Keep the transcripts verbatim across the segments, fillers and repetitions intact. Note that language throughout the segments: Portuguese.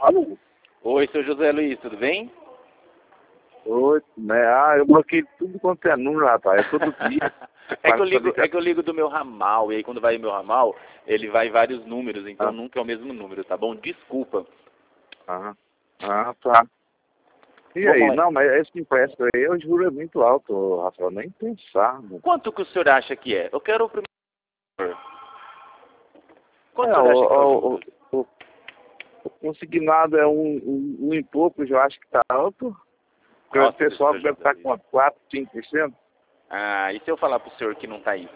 Alô? Oi, seu José Luiz, tudo bem? Oi, né? Ah, eu bloqueei tudo quanto é número, rapaz. É todo dia. é, que eu ligo, é que eu ligo do meu ramal, e aí quando vai o meu ramal, ele vai vários números, então Ah. nunca é o mesmo número, tá bom? Desculpa. Ah, ah tá. E Vamos aí? lá. Não, mas esse empréstimo aí, eu juro, é muito alto, Rafael. Nem pensar. Né? Quanto que o senhor acha que é? Eu quero o primeiro. Quanto É, o senhor acha que é o o, juros? o, o, o consignado é um, um, um e pouco, eu acho que tá alto. Porque o Nossa, pessoal seu deve José estar Luiz. com quatro, cinco por cento. Ah, e se eu falar pro senhor que não tá isso?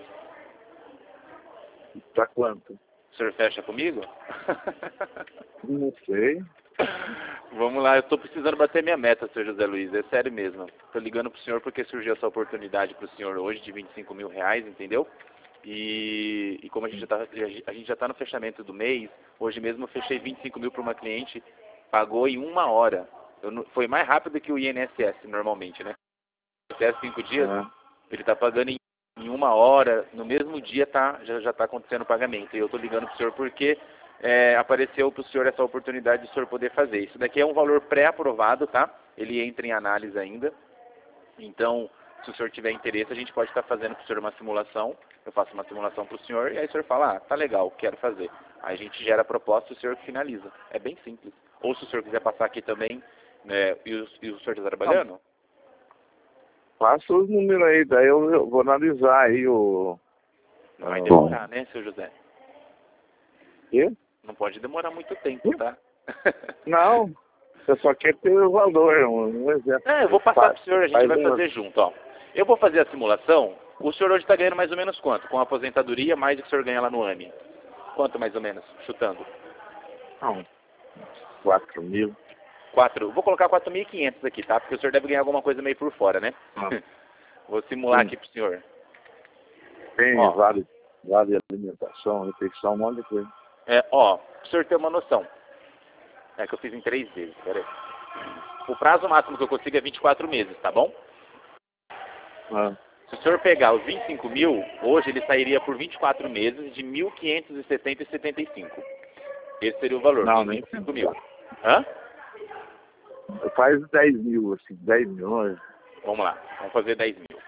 Tá quanto? O senhor fecha comigo? Não sei. Vamos lá, eu estou precisando bater minha meta, seu José Luiz, é sério mesmo. Estou ligando pro senhor porque surgiu essa oportunidade pro senhor hoje de vinte e cinco mil reais, entendeu? E, e como a gente já tá, a gente já está no fechamento do mês, hoje mesmo eu fechei vinte e cinco mil para uma cliente, pagou em uma hora. Eu não, foi mais rápido que o I N S S normalmente, né? Até cinco dias, Ah. ele está pagando em, em uma hora, no mesmo dia tá, já está acontecendo o pagamento. E eu estou ligando pro senhor porque é, apareceu para o senhor essa oportunidade de o senhor poder fazer. Isso daqui é um valor pré-aprovado, tá? Ele entra em análise ainda. Então, se o senhor tiver interesse, a gente pode estar fazendo para o senhor uma simulação. Eu faço uma simulação para o senhor e aí o senhor fala, ah, tá legal, quero fazer. Aí a gente gera a proposta e o senhor que finaliza. É bem simples. Ou se o senhor quiser passar aqui também, né, e, o, e o senhor está trabalhando? Passa os números aí, daí eu, eu vou analisar aí o... Não vai o... demorar, né, seu José? Quê? Não pode demorar muito tempo, tá? Não, eu só quero ter o valor, um, um exemplo. É, eu vou passar para o senhor, a gente Faz vai um- fazer junto, ó. Eu vou fazer a simulação. O senhor hoje está ganhando mais ou menos quanto? Com a aposentadoria, mais do que o senhor ganha lá no A M I? Quanto mais ou menos? Chutando. Não, quatro mil. Quatro. Vou colocar quatro mil e quinhentos aqui, tá? Porque o senhor deve ganhar alguma coisa meio por fora, né? Ah. Vou simular Sim. aqui pro senhor. Tem Ó. vale, vale alimentação, refeição, um monte de coisa. É, ó, pro senhor ter uma noção. É que eu fiz em três vezes, peraí. O prazo máximo que eu consigo é vinte e quatro meses, tá bom? Ah. Se o senhor pegar os vinte e cinco mil, hoje ele sairia por vinte e quatro meses de mil quinhentos e setenta e setenta e cinco. Esse seria o valor, Não, dos nem vinte e cinco mil. Hã? Faz dez mil, assim, dez milhões. Vamos lá, vamos fazer dez mil.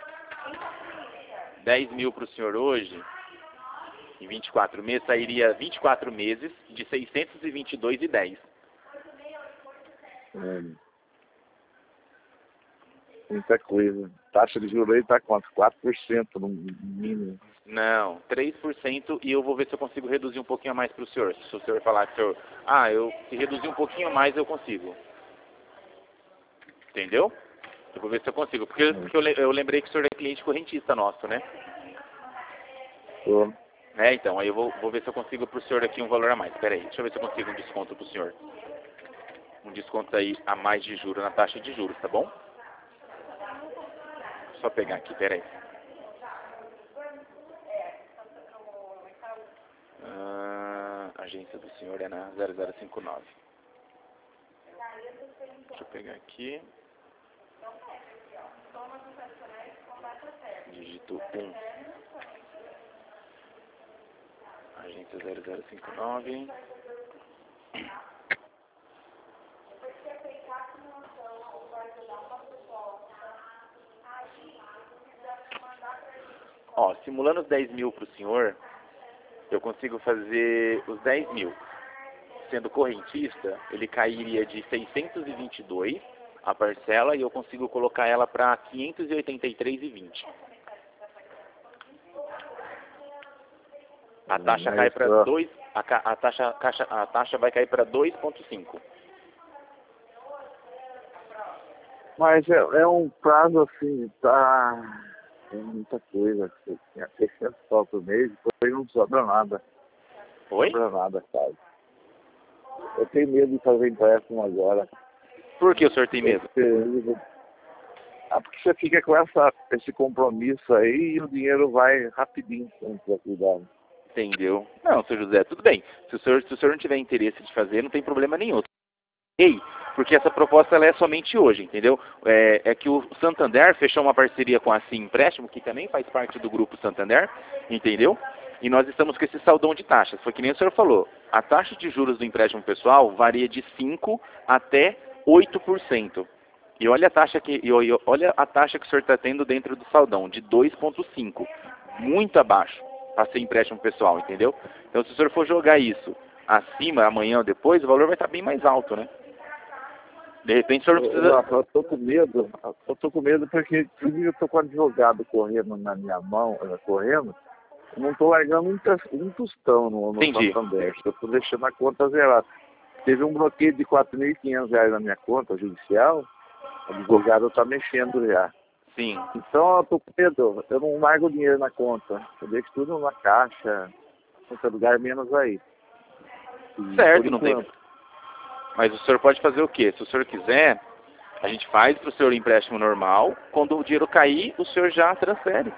dez mil para o senhor hoje, em vinte e quatro meses, sairia vinte e quatro meses de seiscentos e vinte e dois reais e dez. É. Muita coisa. Taxa de juros aí tá quanto? quatro por cento no mínimo. Não, três por cento e eu vou ver se eu consigo reduzir um pouquinho a mais para o senhor. Se o senhor falar que o senhor, ah, eu se reduzir um pouquinho a mais eu consigo. Entendeu? Eu vou ver se eu consigo. Porque, porque eu, le- eu lembrei que o senhor é cliente correntista nosso, né? Tô. É, então, aí eu vou, vou ver se eu consigo para o senhor aqui um valor a mais. Espera aí, deixa eu ver se eu consigo um desconto para o senhor. Um desconto aí a mais de juros na taxa de juros, tá bom? Só pegar aqui, espera aí. Ah, a agência do senhor é na zero zero cinco nove. Deixa eu pegar aqui. Dígito um. Agência zero zero cinco nove. Ó, simulando os dez mil para o senhor, eu consigo fazer os dez mil. Sendo correntista, ele cairia de seiscentos e vinte e dois a parcela e eu consigo colocar ela para quinhentos e oitenta e três reais e vinte. A taxa Mas cai para só- dois, a, ca- a taxa, caixa- a taxa vai cair para dois vírgula cinco. Mas é, é um prazo assim, tá. Tem muita coisa. Você tinha seiscentos pau por mês, depois não sobra nada. Não Oi? sobra nada, sabe? Eu tenho medo de fazer empréstimo agora. Por que o senhor tem medo? Porque, ah, porque você fica com essa, esse compromisso aí e o dinheiro vai rapidinho se não tiver cuidado. Entendeu? Não, seu José, tudo bem. Se o senhor, se o senhor não tiver interesse de fazer, não tem problema nenhum. Ei, porque essa proposta ela é somente hoje, entendeu? É, é que o Santander fechou uma parceria com a Sim Empréstimo, que também faz parte do grupo Santander, entendeu? E nós estamos com esse saldão de taxas. Foi que nem o senhor falou. A taxa de juros do empréstimo pessoal varia de cinco até oito por cento. E olha a taxa que, e olha a taxa que o senhor está tendo dentro do saldão, de dois vírgula cinco. Muito abaixo para ser empréstimo pessoal, entendeu? Então, se o senhor for jogar isso acima, amanhã ou depois, o valor vai estar bem mais alto, né? De repente, o senhor não precisa... Eu, eu tô com medo, eu tô com medo porque eu tô com o advogado correndo na minha mão, correndo, eu não tô largando um, tos- um tostão no, no Entendi. Santander, eu tô deixando a conta zerada. Teve um bloqueio de quatro mil e quinhentos reais na minha conta judicial, o advogado está mexendo já. Sim. Então eu tô com medo, eu não largo o dinheiro na conta, eu deixo tudo na caixa, em qualquer lugar menos aí. E, Certo, por não tem... enquanto, Mas o senhor pode fazer o quê? Se o senhor quiser, a gente faz para o senhor empréstimo normal. Quando o dinheiro cair, o senhor já transfere.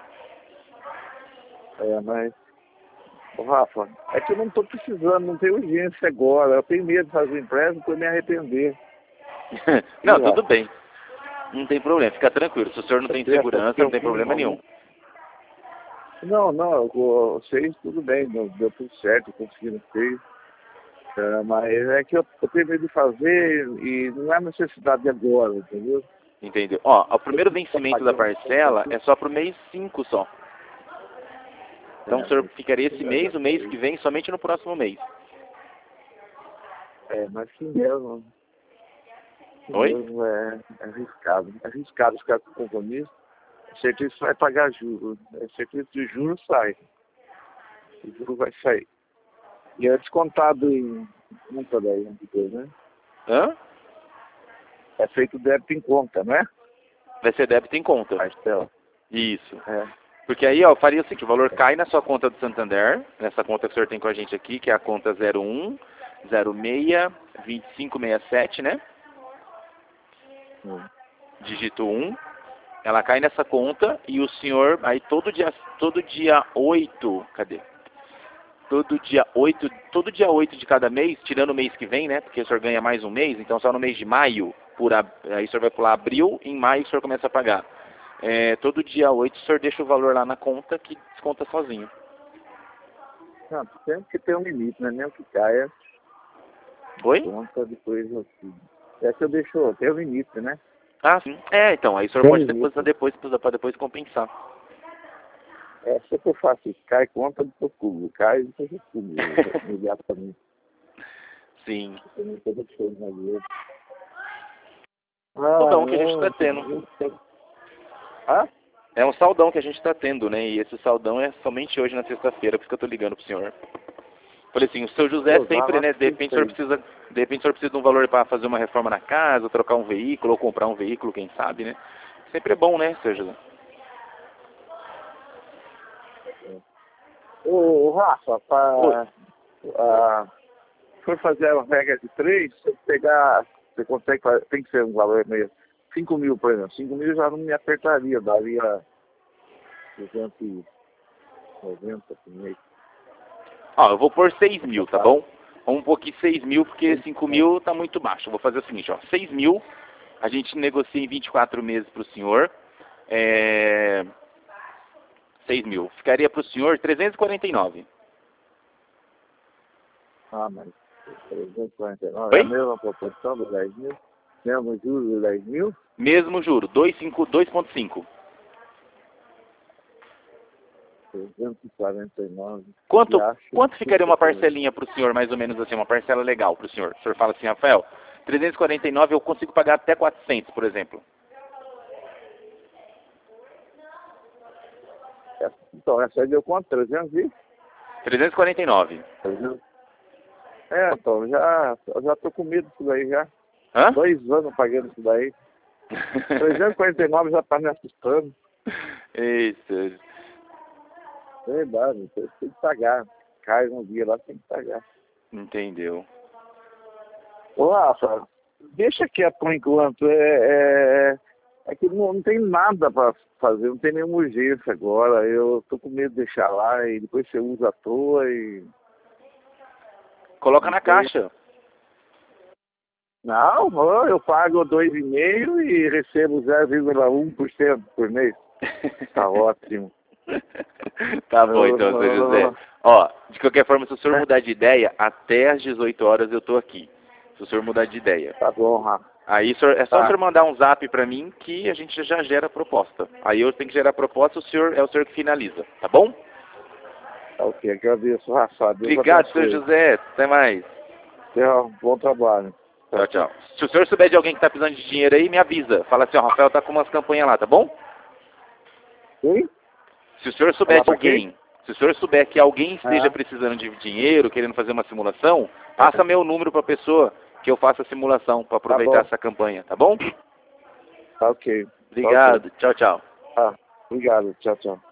é, mas, ô, Rafa, é que eu não estou precisando, não tem urgência agora, eu tenho medo de fazer empréstimo para me arrepender. Não, E, tudo Rafa, bem. Não tem problema, fica tranquilo. Se o senhor não tem presta segurança, não tem atenção, problema nenhum. Não, não, eu, eu sei, tudo bem, deu, deu tudo certo, conseguiram fez. É, mas é que eu, eu tenho medo de fazer e não é necessidade agora, entendeu? Entendeu? Ó, o primeiro vencimento da parcela é só pro mês cinco só. Então o senhor ficaria esse mês, o mês que vem, somente no próximo mês. É, mas sim mesmo. Sim Oi? mesmo é, é arriscado. É arriscado ficar com compromisso. É certeza que você vai pagar juros. É certeza que o juro sai. O juro vai sair. E é descontado em conta daí, depois, né? Hã? É feito débito em conta, né? Vai ser débito em conta. Marcelo. Isso. É. Porque aí, ó, faria o seguinte, o valor cai na sua conta do Santander, nessa conta que o senhor tem com a gente aqui, que é a conta zero um zero seis vinte e cinco sessenta e sete, né? Hum. Dígito um. Ela cai nessa conta e o senhor, aí todo dia, todo dia oito, cadê? Todo dia oito, todo dia oito de cada mês, tirando o mês que vem, né? Porque o senhor ganha mais um mês, então só no mês de maio, por ab... aí o senhor vai pular abril, em maio o senhor começa a pagar. É, todo dia oito o senhor deixa o valor lá na conta que desconta sozinho. Não, tem que ter um limite, né? Nem que caia, Oi? conta depois assim. É que eu deixo, tem um limite, né? Ah, sim. É, então, aí o senhor Tem pode limite. depositar depois, para depois compensar. É, se eu faço isso, cai conta do seu cubo, cai do seu cubo, imediatamente. Sim. Eu não tô deixando na vida. Saudão que a gente está tendo. Hã? É um saudão que a gente está tendo, né? E esse saudão é somente hoje na sexta-feira, por isso que eu tô ligando pro senhor. Falei assim, o seu José Pô, sempre, lá, né? De repente o senhor precisa, de repente o senhor precisa de um valor para fazer uma reforma na casa, trocar um veículo, ou comprar um veículo, quem sabe, né? Sempre é bom, né, seu José? Ô, ô, Rafa, para for fazer a regra de três, se pegar, você consegue fazer, tem que ser um valor meio, cinco mil, por exemplo. cinco mil já não me apertaria, daria duzentos e noventa por mês. Ó, eu vou pôr seis mil, tá bom? Vamos pôr aqui seis mil, porque cinco mil tá muito baixo. Eu vou fazer o seguinte, ó, seis mil, a gente negocia em vinte e quatro meses pro senhor. É... seis mil. Ficaria pro senhor trezentos e quarenta e nove. Ah, mas trezentos e quarenta e nove é Oi? a mesma proporção dos dez mil? Mesmo juros dos dez mil? Mesmo juro, dois vírgula cinco. trezentos e quarenta e nove. Quanto, E acho quanto ficaria uma que- parcelinha pro senhor, mais ou menos assim, uma parcela legal pro senhor? O senhor fala assim, Rafael, trezentos e quarenta e nove eu consigo pagar até quatrocentos, por exemplo. Então, essa aí deu quanto? trezentos e? trezentos e quarenta e nove. trezentos. É, então, já, eu já tô com medo disso daí já. Hã? Dois anos pagando isso daí. trezentos e quarenta e nove já tá me assustando. Isso. Verdade, tem tem que pagar. Cai um dia lá, tem que pagar. Entendeu. Ô, Rafa, deixa quieto por enquanto. É, é, é que não, não tem nada para fazer, não tem nenhuma urgência agora. Eu tô com medo de deixar lá e depois você usa à toa e... Coloca na caixa. Não, ô, eu pago dois vírgula cinco por cento e recebo zero vírgula um por cento por mês. Tá ótimo. Tá bom, então, seu José. Ó, de qualquer forma, se o senhor mudar de ideia, até às dezoito horas eu tô aqui. Se o senhor mudar de ideia. Tá bom, Rafa. Aí senhor, é só Tá. o senhor mandar um zap pra mim que a gente já gera a proposta. Aí eu tenho que gerar a proposta, o senhor é o senhor que finaliza, tá bom? Tá ok, agradeço, Rafa. Deus Obrigado, abençoe. senhor José. Até mais. Tchau, bom trabalho. Tchau, tchau. Se o senhor souber de alguém que tá precisando de dinheiro aí, me avisa. Fala assim, ó, Rafael tá com umas campanhas lá, tá bom? Oi? Se o senhor souber Falar de pra alguém, se o senhor souber que alguém esteja Ah. precisando de dinheiro, querendo fazer uma simulação, passa meu número pra pessoa que eu faça a simulação para aproveitar bom. essa campanha, tá bom? Tá ok. Obrigado. Tchau, tchau. Tá, obrigado. Tchau, tchau.